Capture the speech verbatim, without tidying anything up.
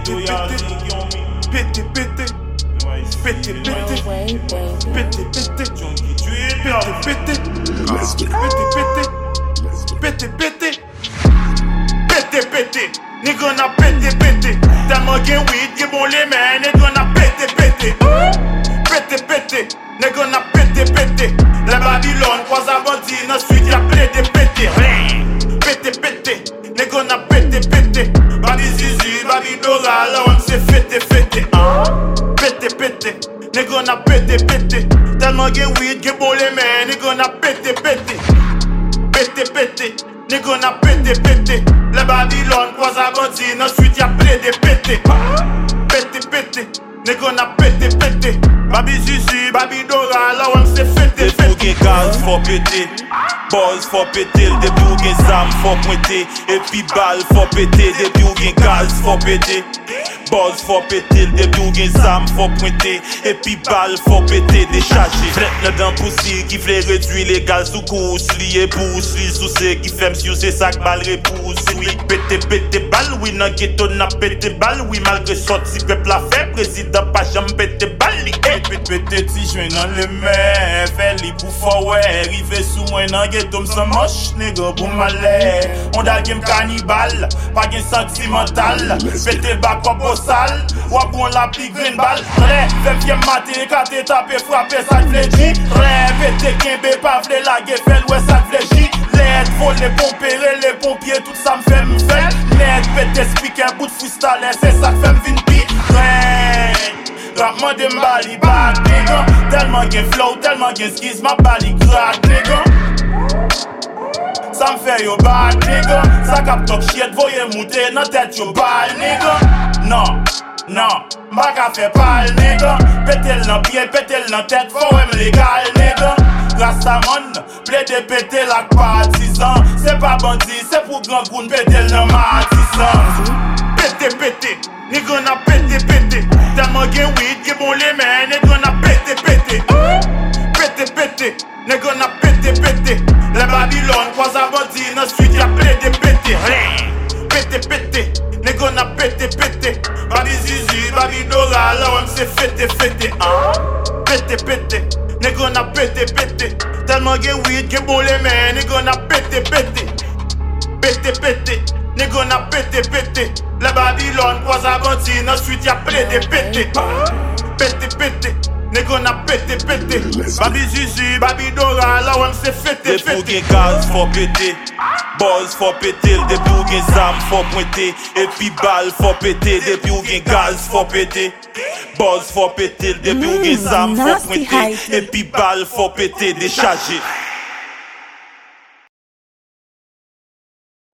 pété, pété, pété, pété, pété, pété, pété, pété, pété, pété, pété, pété, pété, nigga na pété, pété, tellement gen weed, gen bon les mains, nigga na pété, pété, pété, pété, nigga na pété, pété, la Babylone croise à bandit, dans suite y'a pété, pété, pété, pété, nigga na pété, pété, Babi Zizi, Babi Dora, là on s'est fêté, fêté, pété, pété, nigga na pété, pété, tellement gen weed, gen bon les mains, nigga na pété, pété, pété, pété, nigga na pété, pété, la Babylone croise à bandit, dans suite y'a pété, pété, pété, pété, nigga na pété, pété, Babi Zizi, Babi Dora, là on s'est fêté, fêté. Des bouquets gaz faut péter, buzz faut péter, des bouquets zam faut pointer, et puis balle faut péter, des bouquets gaz faut péter, buzz faut péter, des bouquets zam faut pointer, et puis balle faut péter, décharger. Fret le dent poussi qui fait réduire les gaz sous course, lié pousse, li sous c'est qui fait m'sieu c'est ça que balle repousse. Oui, pété pété balle, oui, nan ghetto n'a pété balle, oui, malgré sorti peuple la fait, président pas jamais pété balle, pété pété ti joint dans le mer, fait li pour forward, rive sous moi nan ghetto m's'en moche, nègre pour malais. On da game cannibale, pas gen sentimental, pété back up au sale, ou bon la pli green balle. Ré, fait bien maté, kate taper, frapper, ça te dit. Ré, pété kembe, pas vle la gueule, fait ouais, ça te dit. L'aide, voler, pomper, les pompiers, tout ça m'fait m'fait. L'aide, pété, speaker, bout de freestyle, c'est ça que fait m'vin Ré, rapman de m'bali bad, nigga. Tellement gen flow, tellement gen skis, ma bali crack, nigga. Ça m'fait yo bad, nigga. Ça cap talk shit, voye monter nan tête yo bal, nigga. Non, non, m'a ka fait pal, nigga. Pétel nan pied, pétel nan tête, faut même légal, nigga. Rastamon, plaide pété la partisan. C'est pas bandit, c'est pour grand goun, pétel nan matisan. Pété, pété, nigga na pété, pété, tellement gen weed, gen bon les mains, nigga na pété, pété, pété, pété, nigga na pété, pété, la Babylone croise à bandit, dans suite y'a pété, pété, pété, pété, nigga na pété, pété, Babi Zizi, Babi Dora, là on s'est fêté, fêté, pété, pété, nigga na pété, pété, tellement gen weed, gen bon les mains, nigga na pété, pété, pété, pété, nigga na pété, pété, la Babylone croise à bandit, dans suite y'a pété, pété, pété, pété, nigga na pété, pété, Babi Zizi, Babi Dora, là on s'est fêté, fêté. Des bouquets gaz faut péter, buzz faut péter, des bouquets zam faut pointer, et puis balle faut péter, des bouquets gaz faut péter, buzz faut péter, des bouquets zam faut pointer, et puis balle faut péter, décharger.